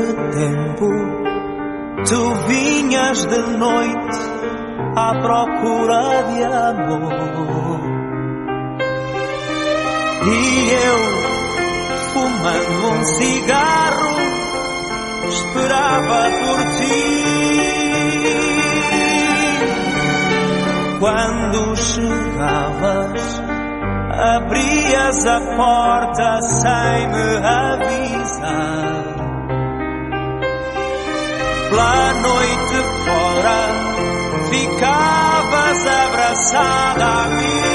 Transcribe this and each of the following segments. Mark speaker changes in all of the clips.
Speaker 1: tempo tu vinhas de noite à procura de amor, e eu, fumando um cigarro, esperava por ti. Quando chegavas, abrias a porta sem me avisar. Pela noite fora, ficavas abraçada a mim.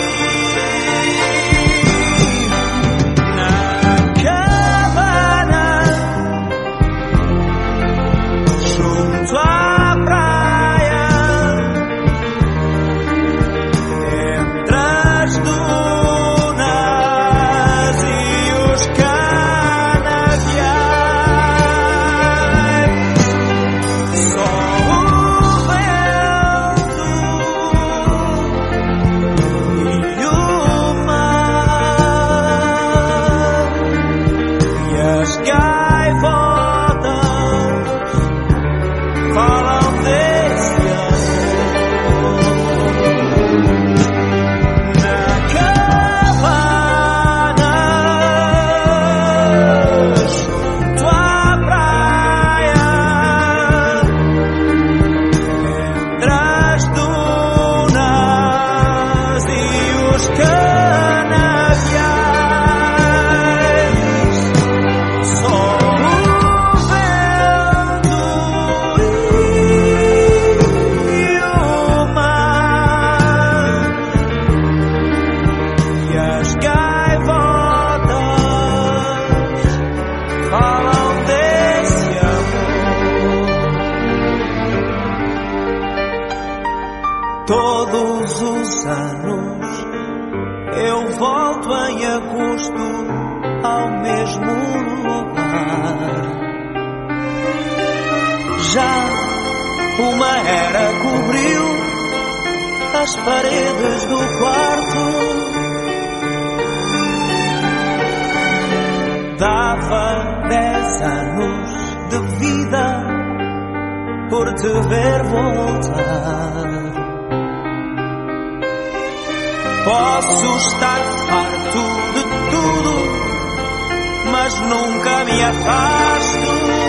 Speaker 1: Todos os anos eu volto em agosto ao mesmo lugar. Já uma era cobriu as paredes do quarto. Dava 10 anos de vida por te ver voltar. Posso estar farto de tudo, mas nunca me afasto.